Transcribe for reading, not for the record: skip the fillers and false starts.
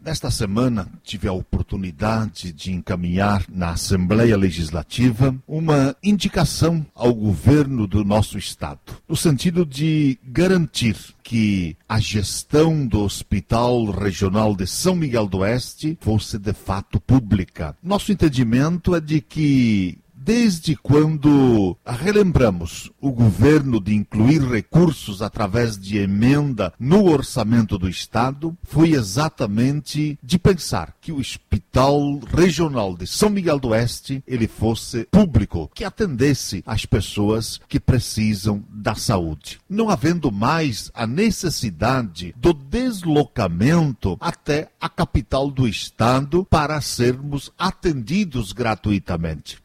Nesta semana, tive a oportunidade de encaminhar na Assembleia Legislativa uma indicação ao governo do nosso Estado, no sentido de garantir que a gestão do Hospital Regional de São Miguel do Oeste fosse de fato pública. Nosso entendimento é de que, desde quando relembramos o governo de incluir recursos através de emenda no orçamento do Estado, foi exatamente de pensar que o Hospital Regional de São Miguel do Oeste ele fosse público, que atendesse as pessoas que precisam da saúde, não havendo mais a necessidade do deslocamento até a capital do Estado para sermos atendidos gratuitamente.